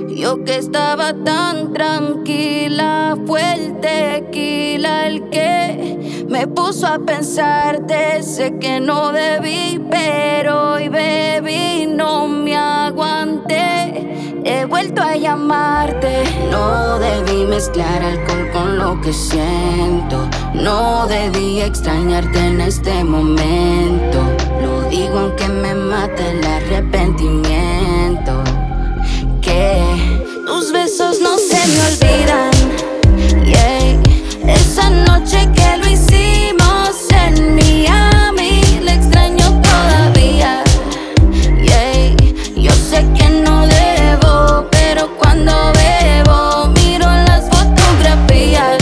Yo que estaba tan tranquila, fue el tequila el que me puso a pensarte. Sé que no debí, pero hoy bebí, no me aguanté. He vuelto a llamarte. No debí mezclar alcohol con lo que siento. No debí extrañarte en este momento. Lo digo aunque me mate el arrepentimiento. Que tus besos no se me olvidan. Yeah. Esa noche que lo hicimos en Miami, le extraño todavía. Yeah. Yo sé que no debo, pero cuando bebo miro las fotografías.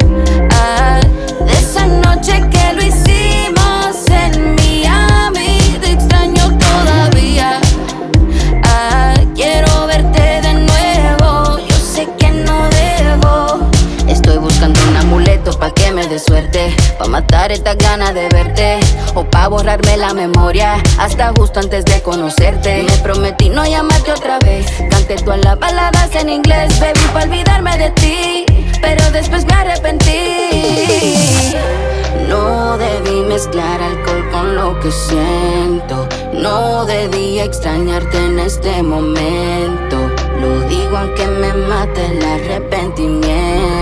De esa noche que lo hicimos en Miami, te extraño todavía. Quiero verte de nuevo, yo sé que no debo. Estoy buscando un amuleto pa' que me dé suerte, pa' matar estas ganas de verte, o pa' borrarme la memoria hasta justo antes de conocerte. Me prometí no llamarte otra vez, canté todas las baladas en inglés, baby, pa' olvidarme de ti, pero después me arrepentí. No debí mezclar alcohol con lo que siento. No debí extrañarte en este momento. Lo digo aunque me mate el arrepentimiento.